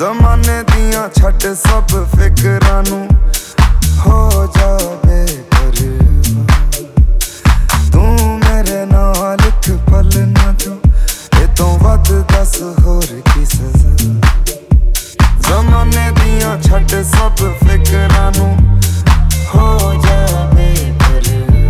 ਜ਼ਮਾਨੇ ਦੀਆਂ ਛੱਡ ਸਭ ਫਿਕਰਾਂ ਨੂੰ ਹੋ ਜਾਵੇ ਪਰ ਤੂੰ ਮੇਰੇ ਨਾਲ ਇੱਕ ਪਲ ਨਾ ਜੋ ਇਹ ਤੋਂ ਵੱਧ ਦੱਸ ਹੋਰ ਕੀ ਸਜ਼ਾ। ਜ਼ਮਾਨੇ ਦੀਆਂ ਛੱਡ ਸਭ ਫਿਕਰਾਂ ਨੂੰ ਹੋ ਜਾਵੇ ਪਰ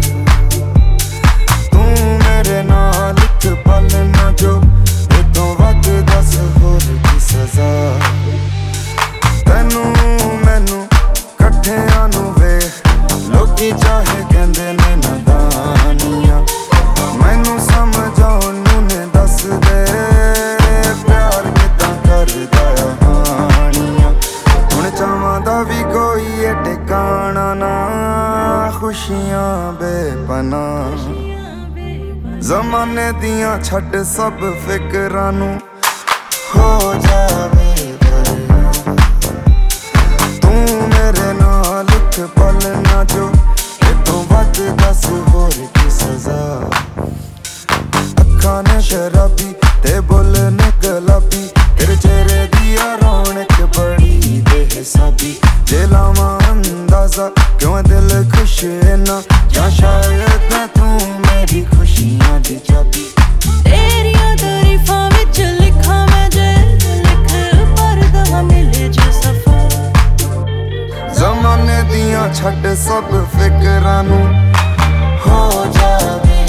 ਤੂੰ ਮੇਰੇ ਨਾਲ ਇੱਕ ਪਲ ਨਾ ਜੋ ਇਹ ਤੋਂ ਵੱਧ ਦੱਸ ਹੋਰ ਕੀ ਸਜ਼ਾ। ਤੈਨੂੰ ਮੈਨੂੰ ਇਕੱਠਿਆਂ ਨੂੰ ਵੇਖ ਲੋਕੀ ਚਾਹੇ ਕਹਿੰਦੇ ਨੇ ਨਾਦਾਨੀਆਂ, ਮੈਨੂੰ ਸਮਝਾਉਣ ਨੂੰ ਨੇ ਦੱਸ ਦੇ ਪਿਆਰ ਕਿੱਦਾਂ ਕਰਦਾ ਆ ਹਾਣੀਆਂ। ਹੁਣ ਚਾਵਾਂ ਦਾ ਵੀ ਕੋਈ ਏ ਟਿਕਾਣਾ ਨਾ, ਖੁਸ਼ੀਆਂ ਬੇਪਨਾਹ। ਜ਼ਮਾਨੇ ਦੀਆਂ ਛੱਡ ਸਭ ਫਿਕਰਾਂ ਨੂੰ ਹੋ ਜਾਵੇ ਪਰ ਤੂੰ ਮੇਰੇ ਨਾਲ ਇੱਕ ਪਲ ਨਾ ਜੋ ਇਹ ਤੋਂ ਵੱਧ ਦੱਸ ਹੋਰ ਕੀ ਸਜ਼ਾ। ਅੱਖਾਂ ਨੇ ਸ਼ਰਾਬੀ ਤੇ ਬੁੱਲ ਨੇ ਗੁਲਾਬੀ, ਤੇਰੇ ਚਿਹਰੇ ਦੀ ਆ ਰੌਣਕ ਬੜੀ ਬੇਹਿਸਾਬੀ। ਜੇ ਲਾਵਾਂ ਅੰਦਾਜ਼ਾ ਕਿਉਂ ਦਿਲ ਖੁਸ਼ ਨਾ, ਜਾਂ ਸ਼ਾਇਦ ਮੈਂ ਤੂੰ ਮੇਰੀ ਖੁਸ਼ੀਆਂ ਦੀ ਚਾਬੀ। ਤੇਰੀਆਂ ਤਾਰੀਫਾਂ ਵਿੱਚ ਲਿਖਾਂ ਮੈਂ ਜੇ ਲਿਖ ਪਰਦਾ ਮਿਲੇ ਜੇ ਸਫਾ। ਜ਼ਮਾਨੇ ਦੀਆਂ ਛੱਡ ਸਭ ਫਿਕਰਾਂ ਨੂੰ ਹੋ ਜਾਵੇ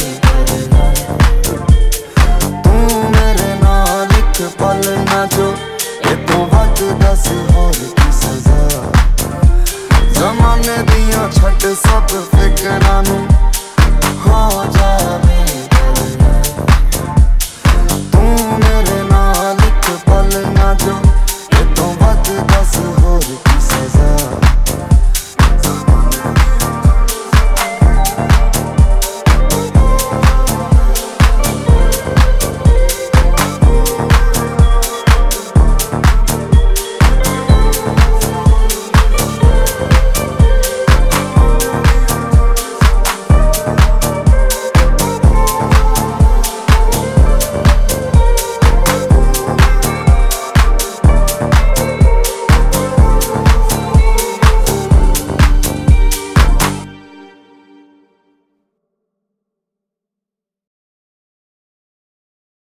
ਤੂੰ ਮੇਰੇ ਨਾਲ ਇੱਕ ਪਲ ਨਾ ਜੋ ਇਹ ਤੋਂ ਵੱਧ ਦੱਸ ਹੋਰ ਕੀ ਸਜ਼ਾ। ਜ਼ਮਾਨੇ ਦੀਆਂ ਛੱਡ ਸਭ ਫਿਕਰਾਂ ਨੂੰ ਹੋ ਜਾਵੇ ਤੂੰ ਮੇਰੇ ਨਾਲ